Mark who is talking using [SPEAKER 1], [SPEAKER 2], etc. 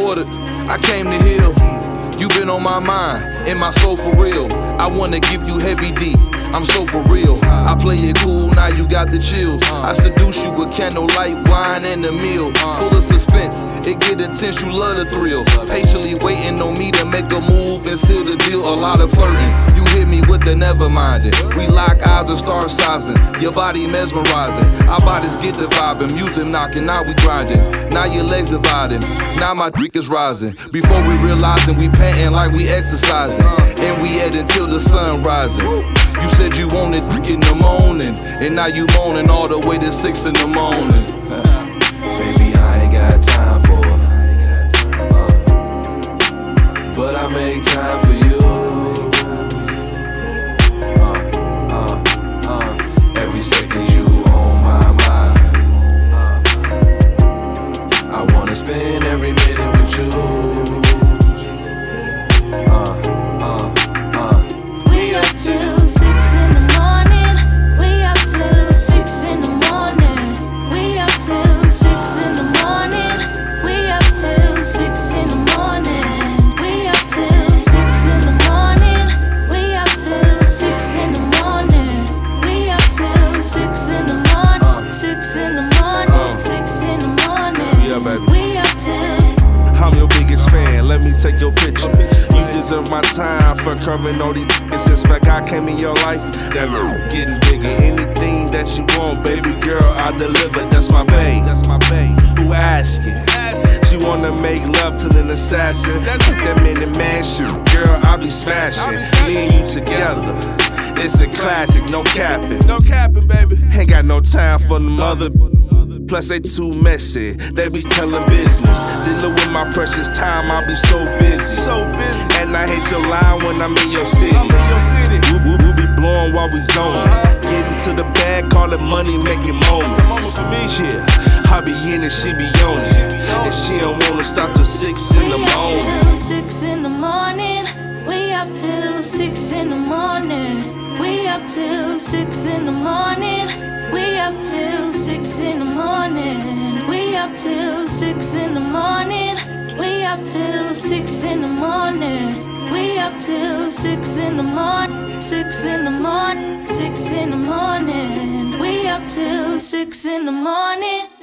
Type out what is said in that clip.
[SPEAKER 1] ordered, I came to heal. You been on my mind, in my soul for real. I wanna give you heavy D, I'm so for real. I play it cool, now you got the chills. I seduce you with candlelight, wine, and a meal. Full of suspense, it get intense, you love the thrill. Patiently waiting on me to make a move and seal the deal. A lot of flirting, you hit me with the never minded. We lock eyes and start sizing, your body mesmerizing. Our bodies get the vibing, music knocking, now we grinding. Now your legs dividing, now my dick is rising. Before we realizing, we panting like we exercising. And we head until the sun rising. You said you wanted in the morning, and now you moaning all the way to 6 in the morning. Baby, I ain't got time for it, but I make time for you. Every second you on my mind. I wanna spend every minute with you.
[SPEAKER 2] We up till 6 in the morning. We up till 6 in the morning. We up till 6 in the morning. We up till 6 in the morning. We up till 6 in the morning. We up till 6 in the morning. We up till 6 in the morning. 6 in the morning. 6 in the morning.
[SPEAKER 3] Yeah, baby.
[SPEAKER 2] We up till.
[SPEAKER 3] I'm your biggest fan, let me take your picture. You deserve my time for covering all these since back I came in your life. That getting bigger, anything that you want, baby girl, I deliver. That's my bae, who asking? She wanna make love to an assassin. That's that minute man shit, girl, I be smashing. Me and you together, it's a classic, no capping, baby. Ain't got no time for the mother. Plus they too messy, they be telling business. Dealing with my precious time, I be so busy. And I hate your line when I'm in your city. We be blowing while we zoning. Getting to the bag, call it money making moments. Yeah, I be in and she be on it. And she don't wanna stop till 6 in the morning.
[SPEAKER 2] We up till 6 in the morning. We up till 6 in the morning. We up till 6 in the morning. We up till 6 in the morning. We up till 6 in the morning. We up till 6 in the morning. We up till 6 in the morning. 6 in the morning. 6 in the morning. We up till 6 in the morning.